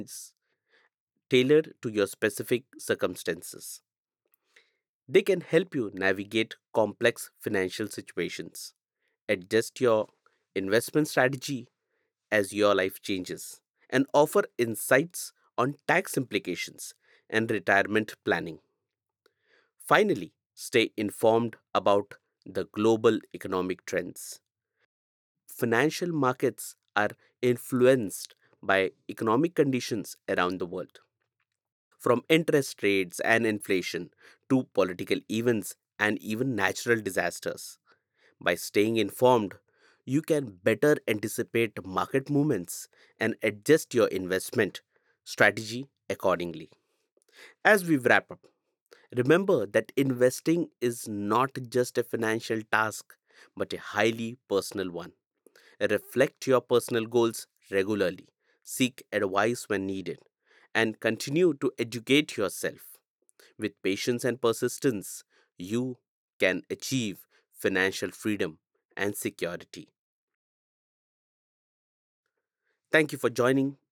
tailored to your specific circumstances. They can help you navigate complex financial situations, adjust your investment strategy as your life changes, and offer insights on tax implications and retirement planning. Finally, stay informed about the global economic trends. Financial markets are influenced by economic conditions around the world, from interest rates and inflation to political events and even natural disasters. By staying informed, you can better anticipate market movements and adjust your investment strategy accordingly. As we wrap up, remember that investing is not just a financial task, but a highly personal one. Reflect your personal goals regularly, seek advice when needed, and continue to educate yourself. With patience and persistence, you can achieve financial freedom and security. Thank you for joining